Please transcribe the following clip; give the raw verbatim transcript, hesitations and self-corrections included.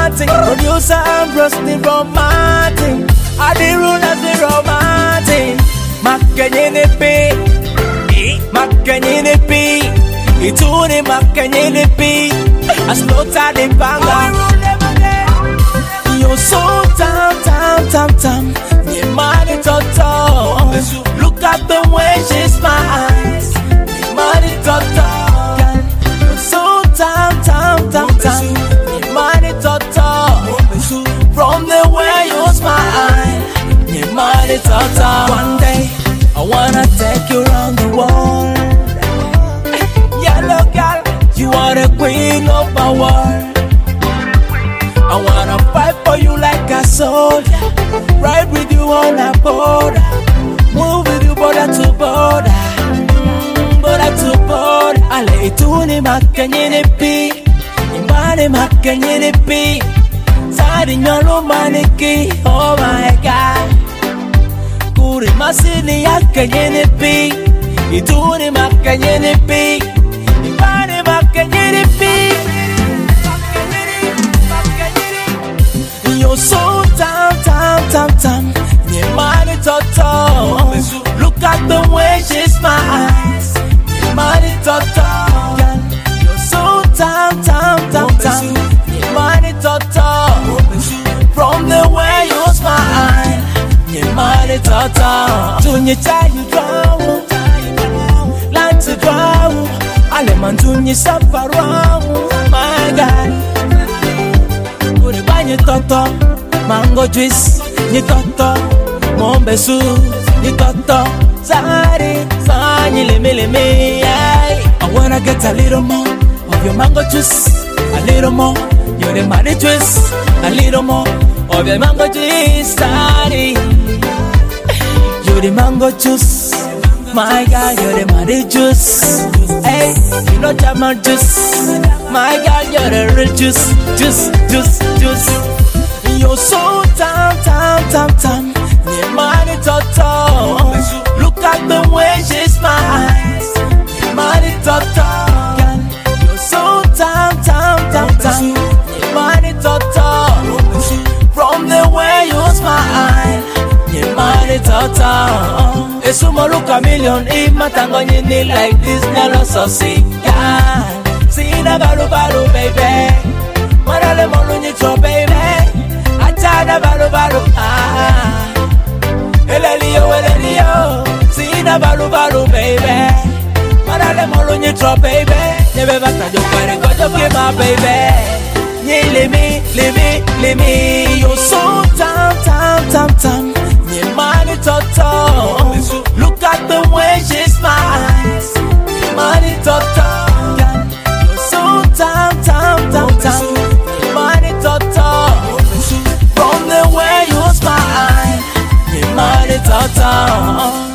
romantic. Producer Ambrose the romantic. I the rule as the romantic. Makanyene P, Makanyene P, Ituni Makanyene P. I slow time the banga. You're so tam tam tam tam. Your money toto. Look at the way she smiles. Your money toto. You're so tam tam tam tam. Your money toto. From the way you smile. Your money toto. One day I wanna take you around the world. Yellow girl, you are the queen of my world. I wanna fight for you like a soldier. Ride with you on a border. Move with you border to border. Mm, border to border. Ale ituni makanyene pi. Imane makanyene pi. Sadi nyolo maniki. Oh my God. Kuri masini yakanyene pi. Ituni makanyene pi. Imane makanyene pi. You're so tam tam tam tam. Your money toto. Look at the way she smiles. Your money toto. You're so tam tam tam tam. Your money toto. From the way you smile. Your money toto. Tunye chayu dramu. Like to dramu. Aleman tunye safaru. My God. Ni toto, mango juice, ni toto, mombesu, ni toto, sari, sani leme leme. I wanna get a little more of your mango juice, a little more, you're the money juice, a little more of your mango juice, sari. You're the mango juice, my God, you're the money juice. Hey, you know German juice, my God, you're the real juice, juice, juice, juice. You're so tam tam tam tam. Your money toto. Look at the way she smiles. Your money toto. You're so tam tam tam tam. Your money toto. From the way you smile. Your money toto. It's a look a million. If my tango you need like this, never so sick. See the balu balu baby. Marale molunyi cho baby. Achana balu balu ah. Elelio elelio. See the balu balu baby. Marale molunyi cho baby. Nebe bata jo kwere kojo kima baby. Nye limi limi limi. You're so tam tam tam tam. Nye money toto. Look at the way she smiles. Nye money toto. Tam tam tam tam, money toto. From the way you smile, your money toto.